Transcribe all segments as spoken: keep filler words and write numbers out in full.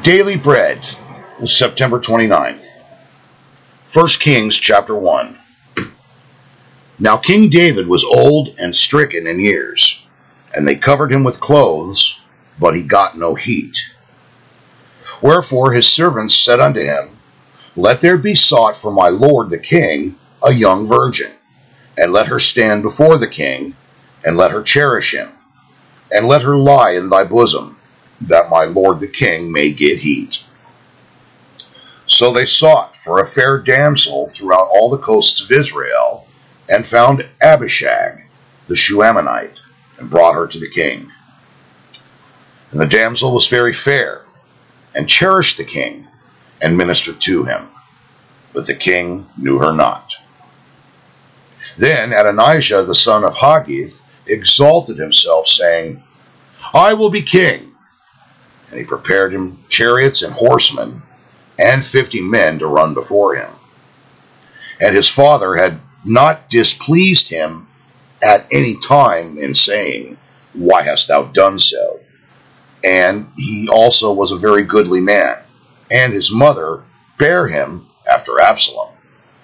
Daily Bread, September twenty-ninth. First Kings chapter one. Now King David was old and stricken in years, and they covered him with clothes, but he got no heat. Wherefore his servants said unto him, Let there be sought for my lord the king a young virgin, and let her stand before the king, and let her cherish him, and let her lie in thy bosom, that my lord the king may get heat. So they sought for a fair damsel throughout all the coasts of Israel, and found Abishag the Shuamite, and brought her to the king. And the damsel was very fair, and cherished the king, and ministered to him. But the king knew her not. Then Adonijah the son of Haggith exalted himself, saying, I will be king. And he prepared him chariots and horsemen, and fifty men to run before him. And his father had not displeased him at any time in saying, Why hast thou done so? And he also was a very goodly man, and his mother bare him after Absalom.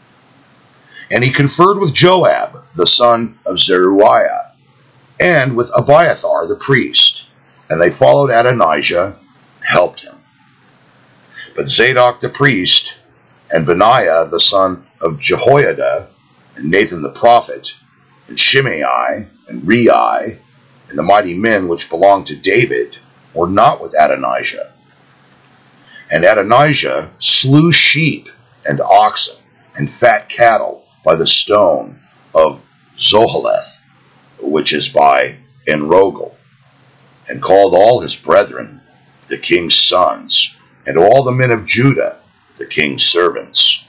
And he conferred with Joab, the son of Zeruiah, and with Abiathar the priest, and they followed Adonijah, helped him. But Zadok the priest, and Benaiah the son of Jehoiada, and Nathan the prophet, and Shimei, and Rei, and the mighty men which belonged to David, were not with Adonijah. And Adonijah slew sheep and oxen and fat cattle by the stone of Zoheleth, which is by Enrogel, and called all his brethren, the king's sons, and all the men of Judah, the king's servants.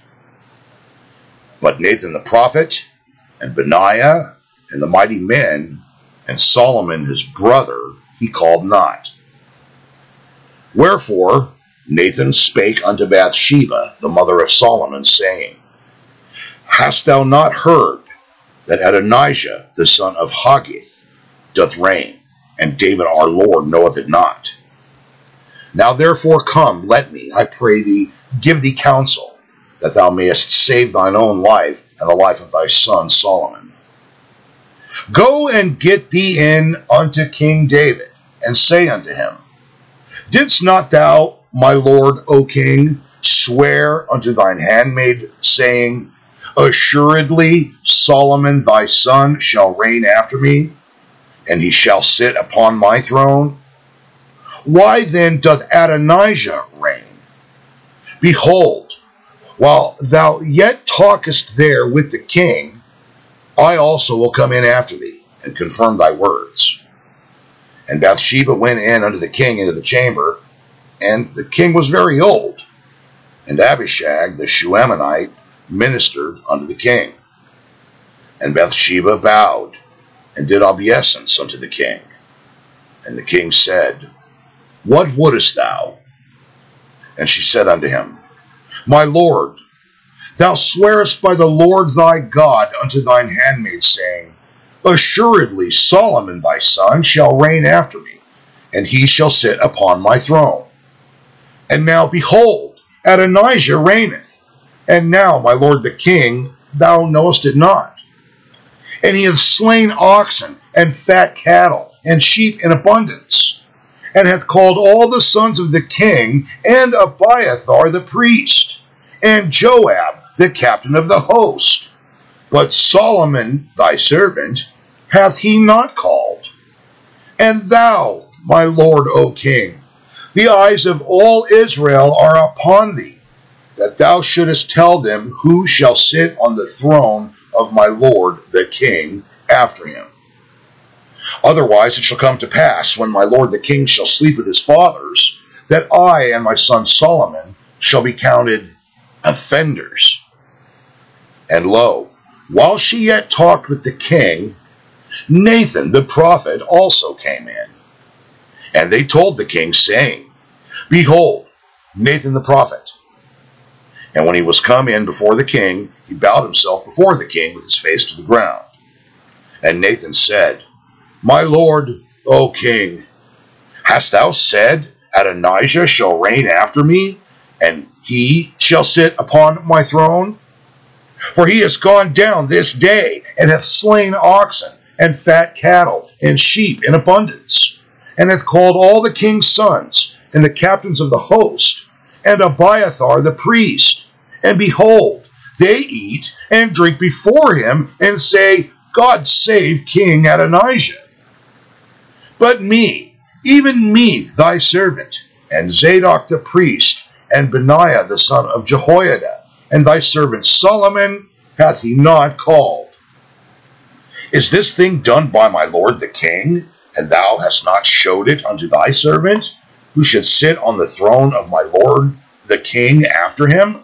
But Nathan the prophet, and Benaiah, and the mighty men, and Solomon his brother, he called not. Wherefore Nathan spake unto Bathsheba, the mother of Solomon, saying, Hast thou not heard that Adonijah the son of Haggith doth reign, and David our Lord knoweth it not? Now therefore come, let me, I pray thee, give thee counsel, that thou mayest save thine own life and the life of thy son Solomon. Go and get thee in unto King David, and say unto him, Didst not thou, my lord, O king, swear unto thine handmaid, saying, Assuredly Solomon thy son shall reign after me, and he shall sit upon my throne? Why then doth Adonijah reign? Behold, while thou yet talkest there with the king, I also will come in after thee, and confirm thy words. And Bathsheba went in unto the king into the chamber, and the king was very old. And Abishag the Shuamite ministered unto the king. And Bathsheba bowed, and did obeisance unto the king. And the king said, What wouldest thou? And she said unto him, My lord, thou swearest by the Lord thy God unto thine handmaid, saying, Assuredly Solomon thy son shall reign after me, and he shall sit upon my throne. And now, behold, Adonijah reigneth, and now, my lord the king, thou knowest it not. And he hath slain oxen, and fat cattle, and sheep in abundance, and hath called all the sons of the king, and Abiathar the priest, and Joab the captain of the host. But Solomon thy servant hath he not called. And thou, my lord, O king, the eyes of all Israel are upon thee, that thou shouldest tell them who shall sit on the throne of my lord the king after him. Otherwise it shall come to pass, when my lord the king shall sleep with his fathers, that I and my son Solomon shall be counted offenders. And lo, while she yet talked with the king, Nathan the prophet also came in. And they told the king, saying, Behold, Nathan the prophet. And when he was come in before the king, he bowed himself before the king with his face to the ground. And Nathan said, My lord, O king, hast thou said Adonijah shall reign after me, and he shall sit upon my throne? For he has gone down this day, and hath slain oxen, and fat cattle, and sheep in abundance, and hath called all the king's sons, and the captains of the host, and Abiathar the priest. And behold, they eat and drink before him, and say, God save King Adonijah. But me, even me, thy servant, and Zadok the priest, and Benaiah the son of Jehoiada, and thy servant Solomon, hath he not called. Is this thing done by my lord the king, and thou hast not showed it unto thy servant, who should sit on the throne of my lord the king after him?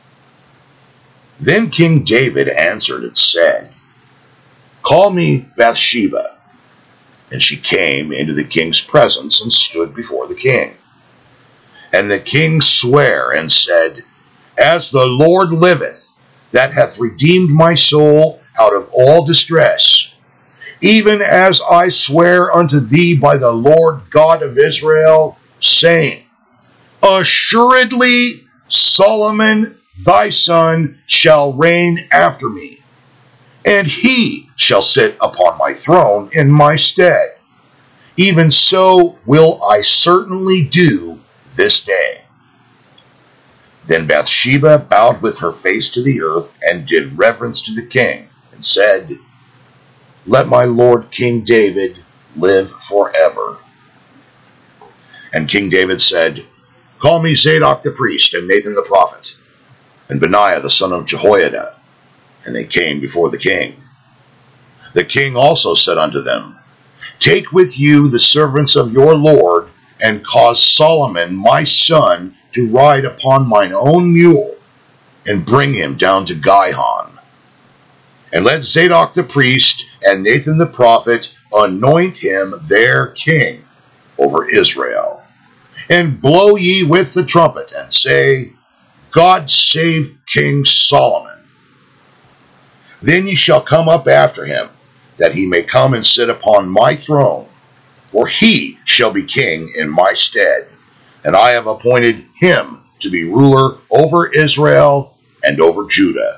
Then King David answered and said, Call me Bathsheba. And she came into the king's presence and stood before the king. And the king sware and said, As the Lord liveth, that hath redeemed my soul out of all distress, even as I swear unto thee by the Lord God of Israel, saying, Assuredly Solomon thy son shall reign after me, and he shall sit upon my throne in my stead. Even so will I certainly do this day. Then Bathsheba bowed with her face to the earth, and did reverence to the king, and said, Let my lord King David live forever. And King David said, Call me Zadok the priest, and Nathan the prophet, and Benaiah the son of Jehoiada. And they came before the king. The king also said unto them, Take with you the servants of your lord, and cause Solomon my son to ride upon mine own mule, and bring him down to Gihon. And let Zadok the priest and Nathan the prophet anoint him their king over Israel. And blow ye with the trumpet, and say, God save King Solomon. Then ye shall come up after him, that he may come and sit upon my throne, for he shall be king in my stead, and I have appointed him to be ruler over Israel and over Judah.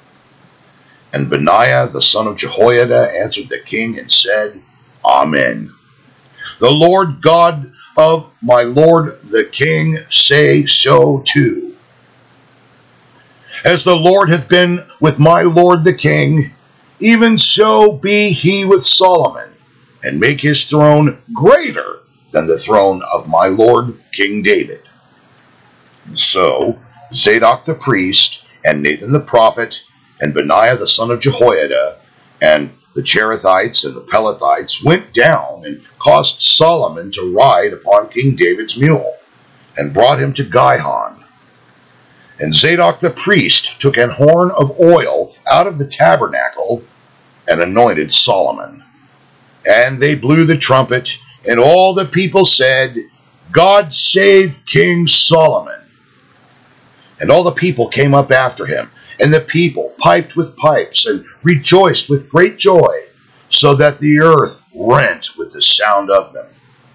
And Benaiah the son of Jehoiada answered the king and said, Amen. The Lord God of my lord the king say so too. As the Lord hath been with my lord the king, even so be he with Solomon, and make his throne greater than the throne of my lord King David. And so Zadok the priest, and Nathan the prophet, and Benaiah the son of Jehoiada, and the Cherethites and the Pelethites went down and caused Solomon to ride upon King David's mule, and brought him to Gihon. And Zadok the priest took an horn of oil out of the tabernacle, and anointed Solomon. And they blew the trumpet, and all the people said, God save King Solomon. And all the people came up after him, and the people piped with pipes, and rejoiced with great joy, so that the earth rent with the sound of them.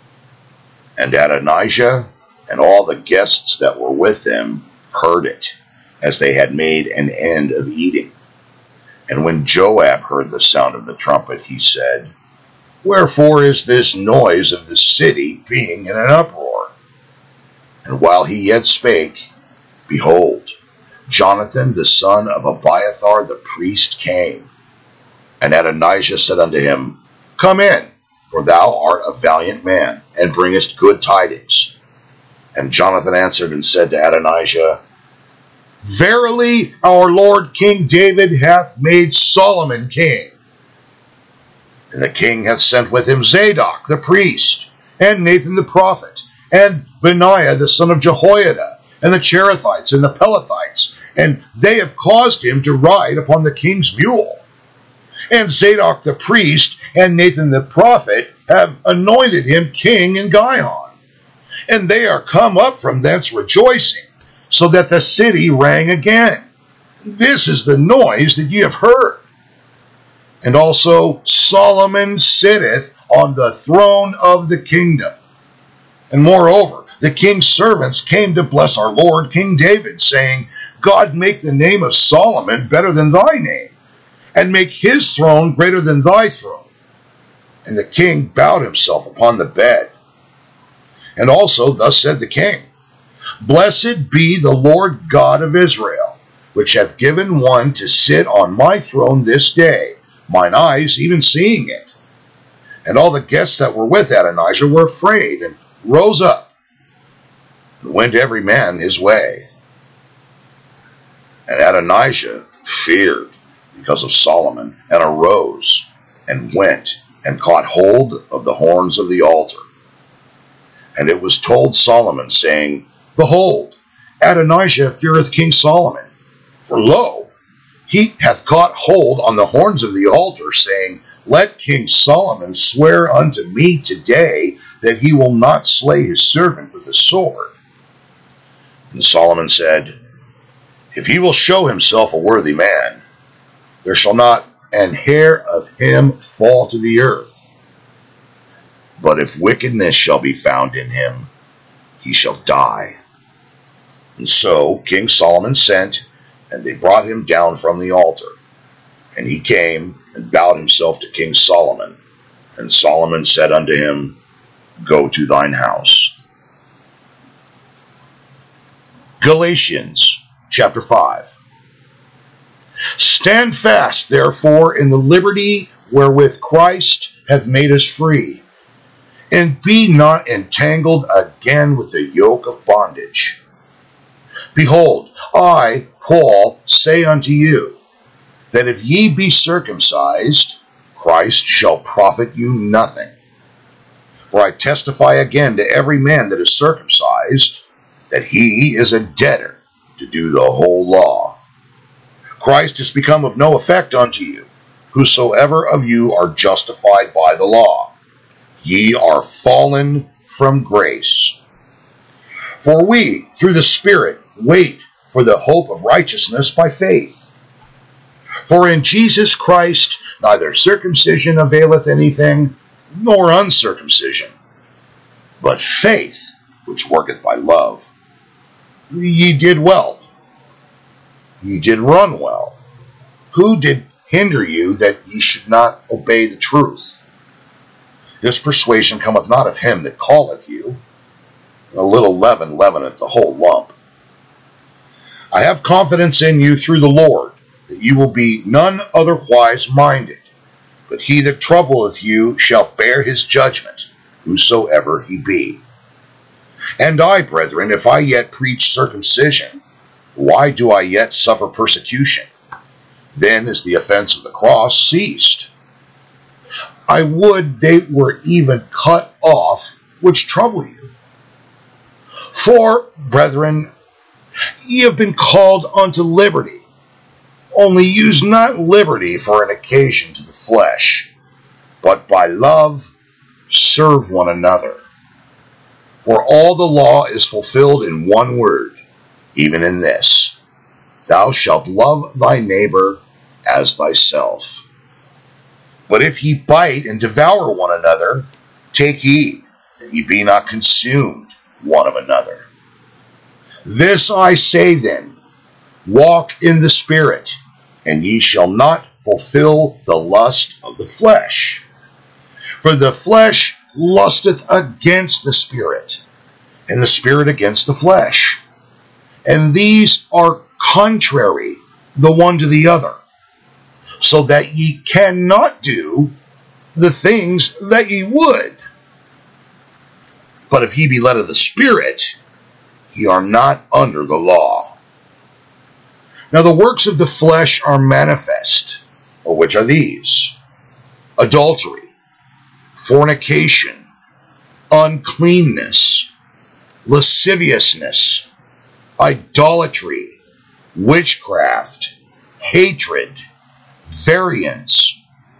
And Adonijah and all the guests that were with them heard it, as they had made an end of eating. And when Joab heard the sound of the trumpet, he said, Wherefore is this noise of the city being in an uproar? And while he yet spake, behold, Jonathan the son of Abiathar the priest came. And Adonijah said unto him, Come in, for thou art a valiant man, and bringest good tidings. And Jonathan answered and said to Adonijah, Verily our Lord King David hath made Solomon king. And the king hath sent with him Zadok the priest, and Nathan the prophet, and Benaiah the son of Jehoiada, and the Cherethites and the Pelethites, and they have caused him to ride upon the king's mule. And Zadok the priest and Nathan the prophet have anointed him king in Gihon. And they are come up from thence rejoicing, so that the city rang again. This is the noise that ye have heard. And also Solomon sitteth on the throne of the kingdom. And moreover, the king's servants came to bless our Lord King David, saying, God make the name of Solomon better than thy name, and make his throne greater than thy throne. And the king bowed himself upon the bed. And also thus said the king, Blessed be the Lord God of Israel, which hath given one to sit on my throne this day, mine eyes even seeing it. And all the guests that were with Adonijah were afraid, and rose up, and went every man his way. And Adonijah feared because of Solomon, and arose, and went, and caught hold of the horns of the altar. And it was told Solomon, saying, Behold, Adonijah feareth King Solomon. For lo, he hath caught hold on the horns of the altar, saying, Let King Solomon swear unto me today that he will not slay his servant with the sword. And Solomon said, If he will show himself a worthy man, there shall not an hair of him fall to the earth. But if wickedness shall be found in him, he shall die. And so King Solomon sent, and they brought him down from the altar. And he came and bowed himself to King Solomon. And Solomon said unto him, Go to thine house. Galatians chapter five. Stand fast, therefore, in the liberty wherewith Christ hath made us free, and be not entangled again with the yoke of bondage. Behold, I, Paul, say unto you, that if ye be circumcised, Christ shall profit you nothing. For I testify again to every man that is circumcised, that he is a debtor to do the whole law. Christ is become of no effect unto you, whosoever of you are justified by the law. Ye are fallen from grace. For we, through the Spirit, wait for the hope of righteousness by faith. For in Jesus Christ neither circumcision availeth anything, nor uncircumcision, but faith which worketh by love. Ye did well. Ye did run well. Who did hinder you that ye should not obey the truth? This persuasion cometh not of him that calleth you. A little leaven leaveneth the whole lump. I have confidence in you through the Lord, that you will be none otherwise minded. But he that troubleth you shall bear his judgment, whosoever he be. And I, brethren, if I yet preach circumcision, why do I yet suffer persecution? Then is the offense of the cross ceased. I would they were even cut off which trouble you. For, brethren, ye have been called unto liberty. Only use not liberty for an occasion to the flesh, but by love serve one another. For all the law is fulfilled in one word, even in this, Thou shalt love thy neighbor as thyself. But if ye bite and devour one another, take heed that ye be not consumed one of another. This I say then, walk in the Spirit, and ye shall not fulfill the lust of the flesh. For the flesh lusteth against the Spirit, and the Spirit against the flesh. And these are contrary the one to the other, so that ye cannot do the things that ye would. But if ye be led of the Spirit, ye are not under the law. Now the works of the flesh are manifest, which are these: adultery, fornication, uncleanness, lasciviousness, idolatry, witchcraft, hatred, variance,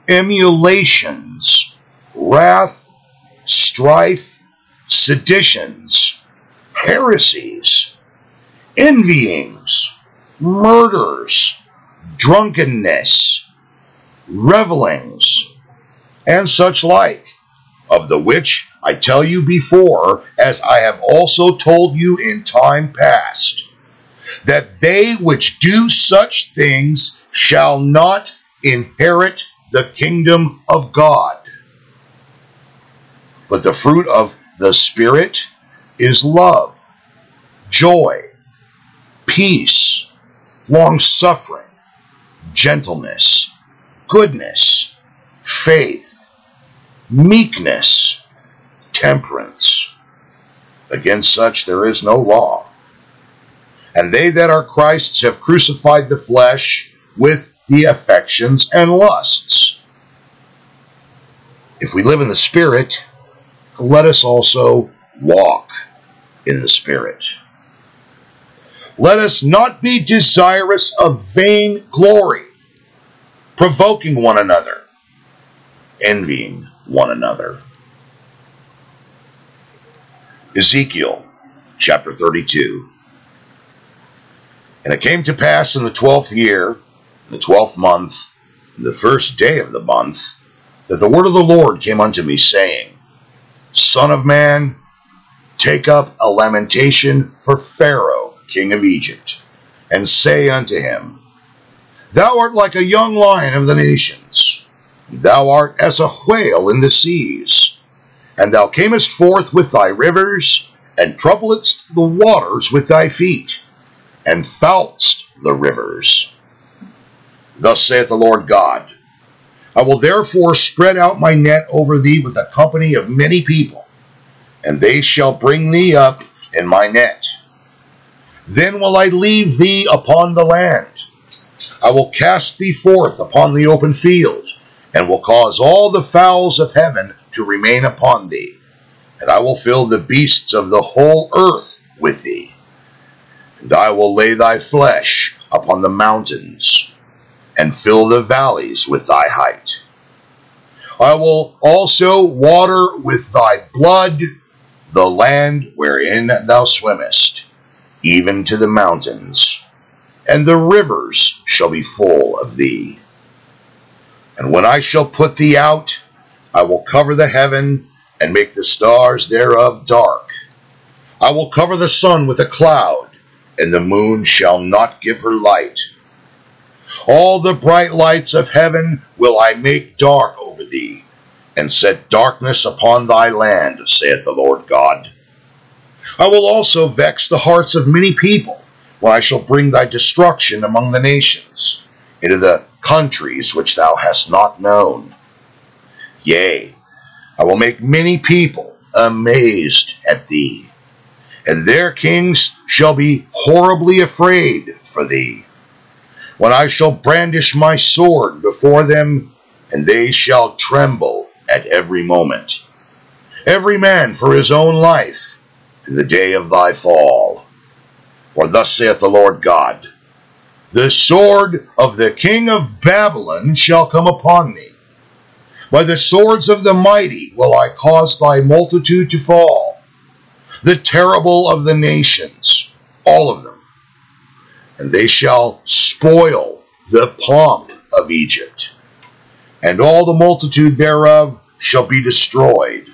emulations, wrath, strife, seditions, heresies, envyings, murders, drunkenness, revelings, and such like, of the which I tell you before, as I have also told you in time past, that they which do such things shall not inherit the kingdom of God. But the fruit of the Spirit is love, joy, peace, long-suffering, gentleness, goodness, faith, meekness, temperance. Against such there is no law. And they that are Christ's have crucified the flesh with the affections and lusts. If we live in the Spirit, let us also walk in the Spirit. Let us not be desirous of vain glory, provoking one another, envying one another. Ezekiel chapter thirty-two. And it came to pass in the twelfth year, in the twelfth month, in the first day of the month, that the word of the Lord came unto me, saying, Son of man, take up a lamentation for Pharaoh, king of Egypt, and say unto him, Thou art like a young lion of the nations, thou art as a whale in the seas, and thou camest forth with thy rivers, and troubledst the waters with thy feet, and foulest the rivers. Thus saith the Lord God, I will therefore spread out my net over thee with a company of many people, and they shall bring thee up in my net. Then will I leave thee upon the land. I will cast thee forth upon the open field, and will cause all the fowls of heaven to remain upon thee, and I will fill the beasts of the whole earth with thee. And I will lay thy flesh upon the mountains, and fill the valleys with thy height. I will also water with thy blood the land wherein thou swimmest, even to the mountains, and the rivers shall be full of thee. And when I shall put thee out, I will cover the heaven, and make the stars thereof dark. I will cover the sun with a cloud, and the moon shall not give her light. All the bright lights of heaven will I make dark over thee, and set darkness upon thy land, saith the Lord God. I will also vex the hearts of many people, when I shall bring thy destruction among the nations, into the countries which thou hast not known. Yea, I will make many people amazed at thee, and their kings shall be horribly afraid for thee, when I shall brandish my sword before them, and they shall tremble at every moment, every man for his own life, in the day of thy fall. For thus saith the Lord God, The sword of the king of Babylon shall come upon thee. By the swords of the mighty will I cause thy multitude to fall, the terrible of the nations, all of them. And they shall spoil the pomp of Egypt, and all the multitude thereof shall be destroyed.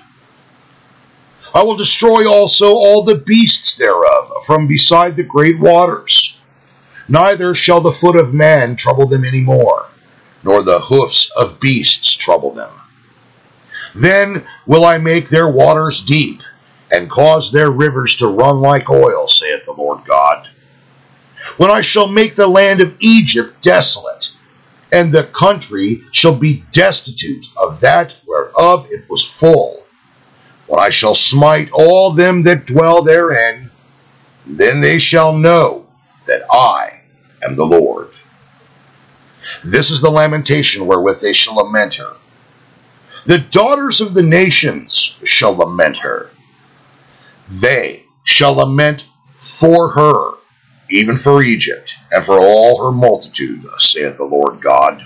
I will destroy also all the beasts thereof from beside the great waters. Neither shall the foot of man trouble them any more, nor the hoofs of beasts trouble them. Then will I make their waters deep, and cause their rivers to run like oil, saith the Lord God. When I shall make the land of Egypt desolate, and the country shall be destitute of that whereof it was full, when I shall smite all them that dwell therein, then they shall know that I am the Lord. This is the lamentation wherewith they shall lament her. The daughters of the nations shall lament her. They shall lament for her, even for Egypt, and for all her multitude, saith the Lord God.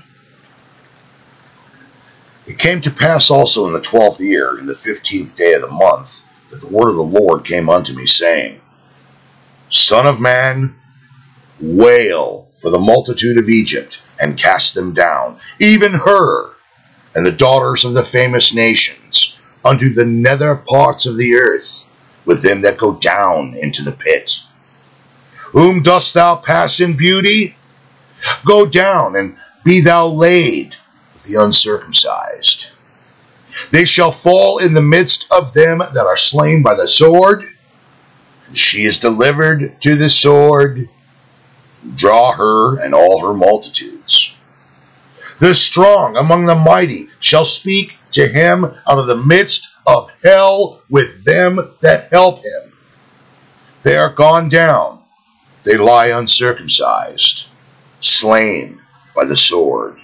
It came to pass also in the twelfth year, in the fifteenth day of the month, that the word of the Lord came unto me, saying, Son of man, wail for the multitude of Egypt, and cast them down, even her, and the daughters of the famous nations, unto the nether parts of the earth, with them that go down into the pit. Whom dost thou pass in beauty? Go down, and be thou laid with the uncircumcised. They shall fall in the midst of them that are slain by the sword, and she is delivered to the sword. Draw her and all her multitudes. The strong among the mighty shall speak to him out of the midst of hell with them that help him. They are gone down, they lie uncircumcised, slain by the sword.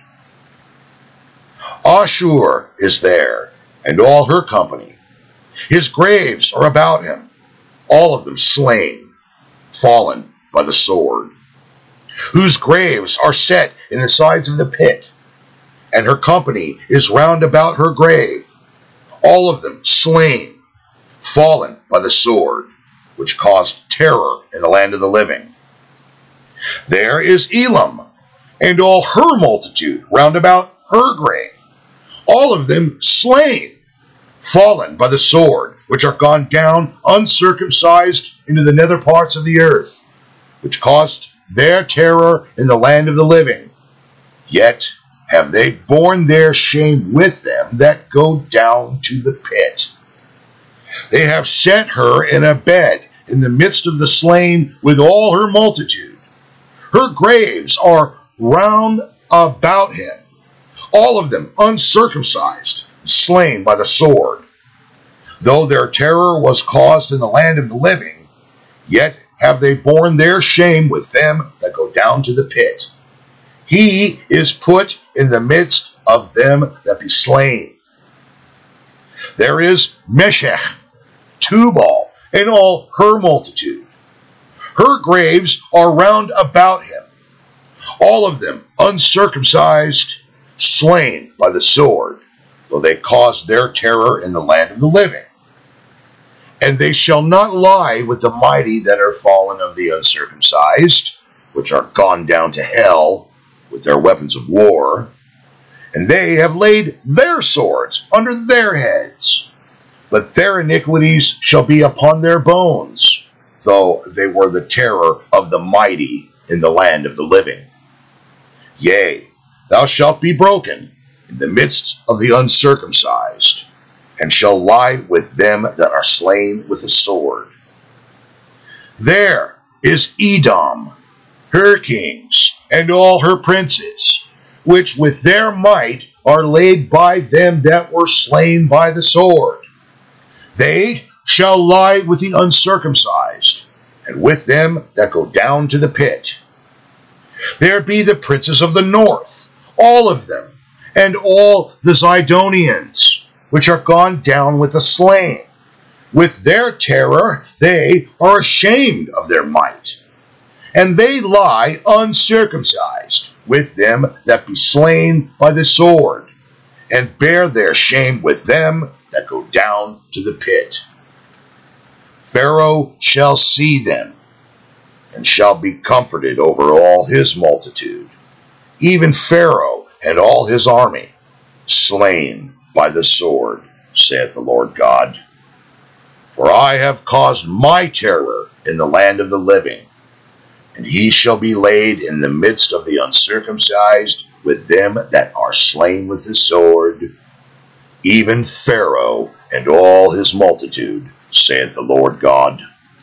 Ashur is there, and all her company. His graves are about him, all of them slain, fallen by the sword, whose graves are set in the sides of the pit, and her company is round about her grave, all of them slain, fallen by the sword, which caused terror in the land of the living. There is Elam, and all her multitude round about her grave, all of them slain, fallen by the sword, which are gone down uncircumcised into the nether parts of the earth, which caused their terror in the land of the living. Yet have they borne their shame with them that go down to the pit. They have set her in a bed in the midst of the slain with all her multitude. Her graves are round about him, all of them uncircumcised, slain by the sword. Though their terror was caused in the land of the living, yet have they borne their shame with them that go down to the pit. He is put in the midst of them that be slain. There is Meshech, Tubal, and all her multitude. Her graves are round about him, all of them uncircumcised, slain by the sword, though they caused their terror in the land of the living. And they shall not lie with the mighty that are fallen of the uncircumcised, which are gone down to hell with their weapons of war. And they have laid their swords under their heads. But their iniquities shall be upon their bones, though they were the terror of the mighty in the land of the living. Yea, thou shalt be broken in the midst of the uncircumcised, and shall lie with them that are slain with the sword. There is Edom, her kings, and all her princes, which with their might are laid by them that were slain by the sword. They shall lie with the uncircumcised, and with them that go down to the pit. There be the princes of the north, all of them, and all the Zidonians, which are gone down with the slain. With their terror they are ashamed of their might, and they lie uncircumcised with them that be slain by the sword, and bear their shame with them that go down to the pit. Pharaoh shall see them, and shall be comforted over all his multitude, even Pharaoh and all his army, slain by the sword, saith the Lord God. For I have caused my terror in the land of the living, and he shall be laid in the midst of the uncircumcised with them that are slain with the sword, even Pharaoh and all his multitude, saith the Lord God.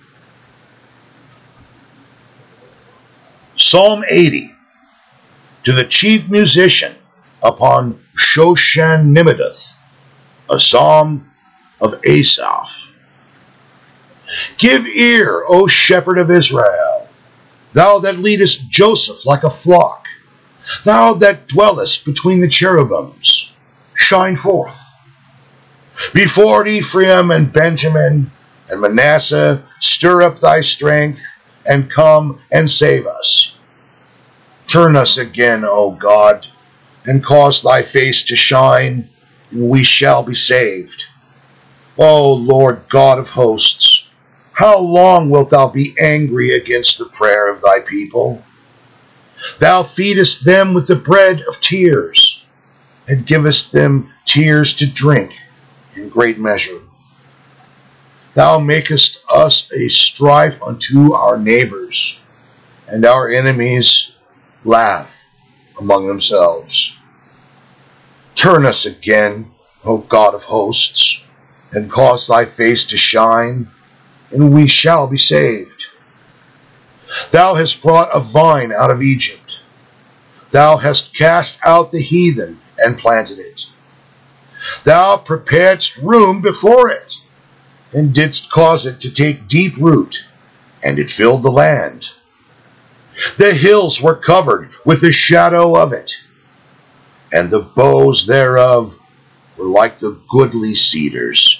Psalm eighty, to the chief musician upon Shoshan-Nimmedith, a psalm of Asaph. Give ear, O shepherd of Israel, thou that leadest Joseph like a flock, thou that dwellest between the cherubims, shine forth. Before Ephraim and Benjamin and Manasseh, stir up thy strength, and come and save us. Turn us again, O God, and cause thy face to shine, and we shall be saved. O Lord God of hosts, how long wilt thou be angry against the prayer of thy people? Thou feedest them with the bread of tears, and givest them tears to drink in great measure. Thou makest us a strife unto our neighbors, and our enemies laugh among themselves. Turn us again, O God of hosts, and cause thy face to shine, and we shall be saved. Thou hast brought a vine out of Egypt. Thou hast cast out the heathen and planted it. Thou preparedst room before it, and didst cause it to take deep root, and it filled the land. The hills were covered with the shadow of it, and the boughs thereof were like the goodly cedars.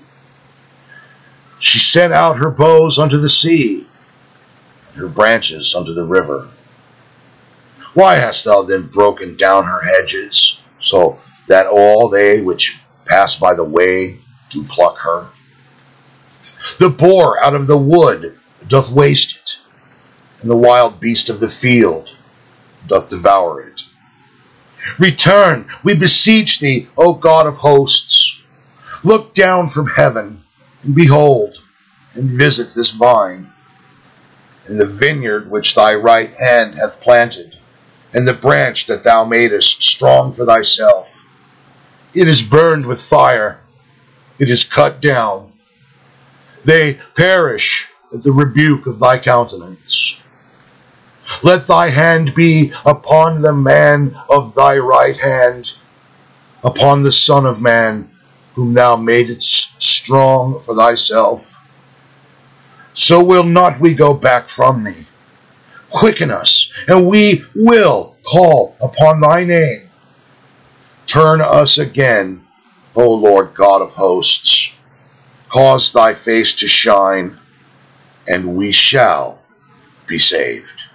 She sent out her boughs unto the sea, and her branches unto the river. Why hast thou then broken down her hedges, so that all they which pass by the way do pluck her? The boar out of the wood doth waste it, and the wild beast of the field doth devour it. Return, we beseech thee, O God of hosts. Look down from heaven, and behold, and visit this vine, and the vineyard which thy right hand hath planted, and the branch that thou madest strong for thyself. It is burned with fire, it is cut down. They perish at the rebuke of thy countenance. Let thy hand be upon the man of thy right hand, upon the Son of Man, whom thou madest strong for thyself. So will not we go back from thee. Quicken us, and we will call upon thy name. Turn us again, O Lord God of hosts. Cause thy face to shine, and we shall be saved.